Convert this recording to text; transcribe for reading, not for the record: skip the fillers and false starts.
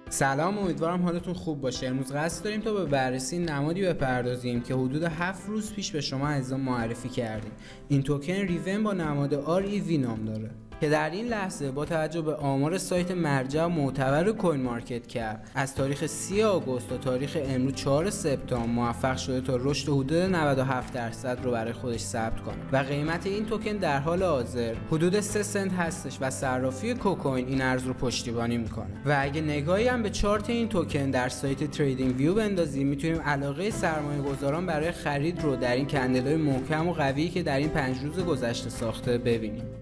سلام، امیدوارم حالتون خوب باشه. امروز قصد داریم تا به بررسی نمادی بپردازیم که حدود 7 روز پیش به شما عزیزان معرفی کردیم. این توکن ریون با نماد REV نام داره که در این لحظه با توجه به آمار سایت مرجع معتبر کوین مارکت کپ از تاریخ 30 آگوست تا تاریخ امروز 4 سپتامبر موفق شده تا رشد حدود 97% رو برای خودش ثبت کنه و قیمت این توکن در حال حاضر حدود 3 سنت هستش و صرافی کوکوین این ارز رو پشتیبانی میکنه. و اگه نگاهی هم به چارت این توکن در سایت تریدینگ ویو بندازیم، میتونیم علاقه سرمایه گذاران برای خرید رو در این کندل‌های محکم و قوی که در این 5 روز گذشته ساخته ببینیم.